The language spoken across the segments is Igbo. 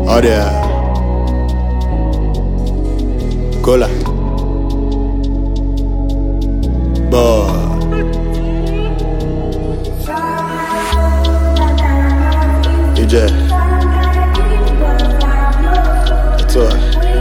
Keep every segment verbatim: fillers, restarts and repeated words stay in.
Oh yeah. Cola. Boy. D J. That's all.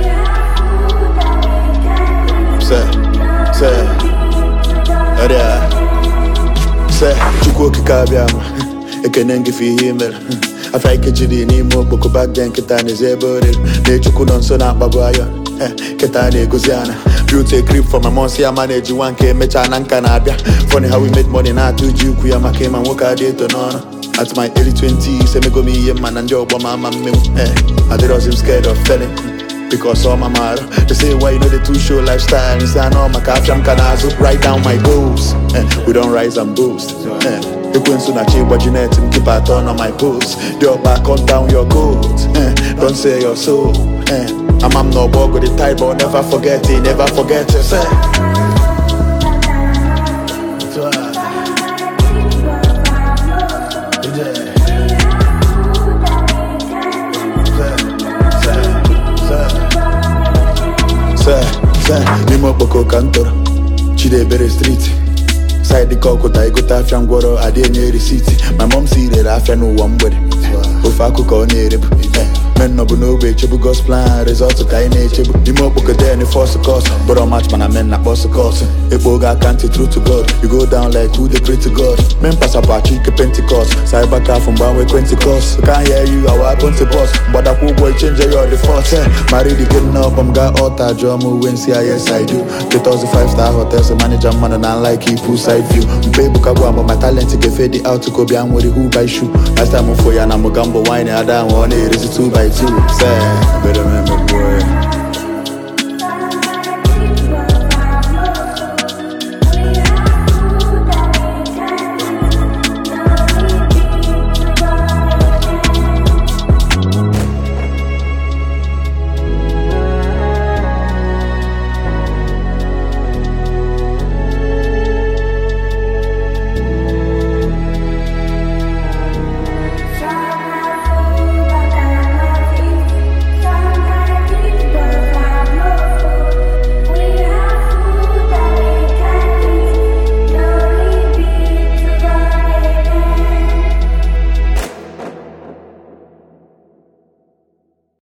Say, say. Oh yeah. Say, chukwu okike abịama. Ekene gị fi ihe mere. Afọ ike jiri n'ime okpoko back then kịta na-eze ebe oriri na-echukwu nọ nso na-akpagbu ayọ kịta na-egozi ana built a crib for my mom si ya manage nwa nke emechaa na nka na-abịa funny how we make money na-atụ uji ukwu ya maka ịma nwoke adị eto n'ọrụ at my early twenties emego m ihe mma na ndị ọgbọ ma ama mmenwu adịrọzi m scared of failing because all my mother they say why you know the two show lifestyle is I know my after I'm can also write down my goals we don't rise and boost Ekwensu na chi Jeanette and keep a turn on my post. Your back on down your coat. Eh, don't say your soul. Eh, I'm, I'm no bug with the type, but never forget it, never forget it. Say. Say, say, Nimo Boko Cantor, Chidebere Street. Side the cocoa, I got a fan water, I didn't hear the city. My mom see that I fan no one with it. If I could call near it, men no no way, Chibu God's plan, results of kind nature. The more book there and force the cost, but how much man I men not boss the cost. If Boga can't true to God, you go down like who they pray to God. Men pass up a cheek Pentecost, cyber car from Banway Pentecost. Can't hear you, I want to boss, but that cool boy change your the force. Married getting up, I'm got all that drum, when see I yes I do. Get us the five star hotels, the manager man and I like he pull side view. Pay book but my talent to get fed out to go beyond with the who by shoe. Last time I'm for you and I'm a gamble wine, I don't want it, it's a two by two. Say, better remember boy.